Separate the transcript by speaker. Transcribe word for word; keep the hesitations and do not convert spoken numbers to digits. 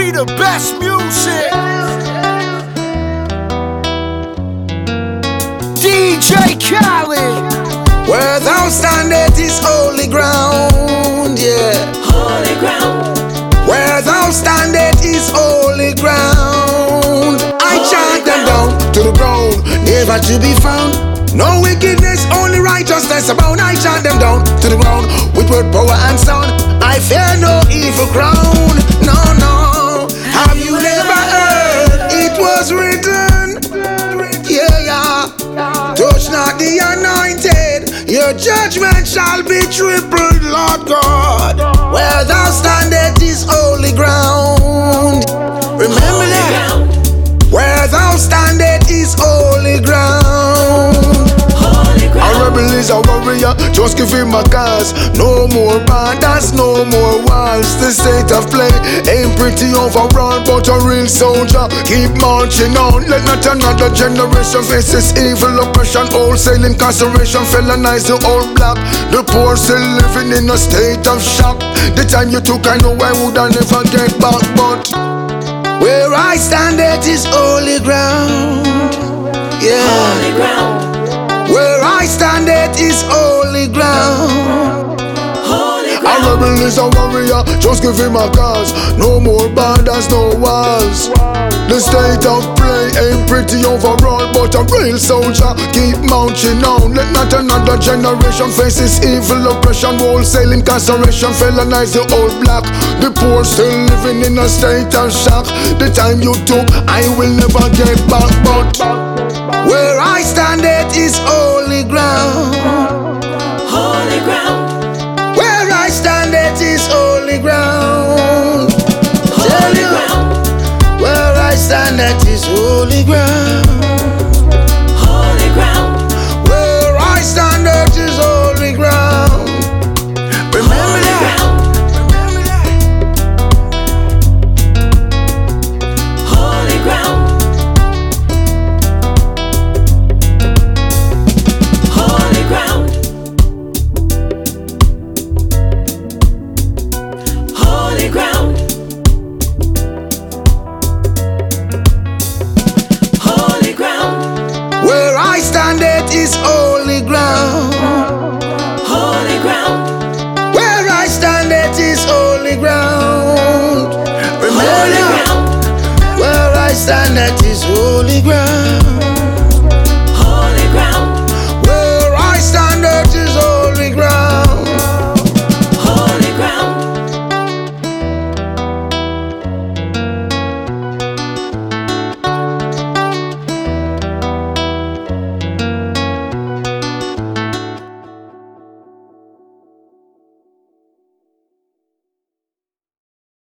Speaker 1: me the best music. D J Khaled.
Speaker 2: Where thou standeth is holy ground, yeah.
Speaker 3: Holy ground.
Speaker 2: Where thou standeth is holy ground. I chant them down to the ground, never to be found. No wickedness, only righteousness abound. I chant them down to the ground with word, power, and sound. I fear no evil crown. No, no. Have you never heard it was written? Yeah, yeah. Touch not the anointed, your judgment shall be tripled, Lord God. Where thou standeth is holy ground. Remember that. Where thou standeth is holy ground. A rebel is a warrior, just give him a cause. No more borders, no more walls. The state of play ain't pretty overall, but a real soldier keep marching on. Let not another generation face this evil oppression. Wholesale incarceration, felonize the old black. The poor still living in a state of shock. The time you took, I know I would I never get back, but where I stand, it is holy ground. Yeah.
Speaker 3: Holy ground.
Speaker 2: Where I stand, it is holy ground.
Speaker 3: Holy
Speaker 2: A
Speaker 3: ground.
Speaker 2: rebel is a warrior, just give him a cause. No more borders, no walls. The state of play ain't pretty overall, but a real soldier keep marching on. Let not another generation face this evil oppression. Wholesale incarceration, felonize the old black. The poor still living in a state of shock. The time you took, I will never get back, but where I stand, it is holy ground.
Speaker 3: Holy ground.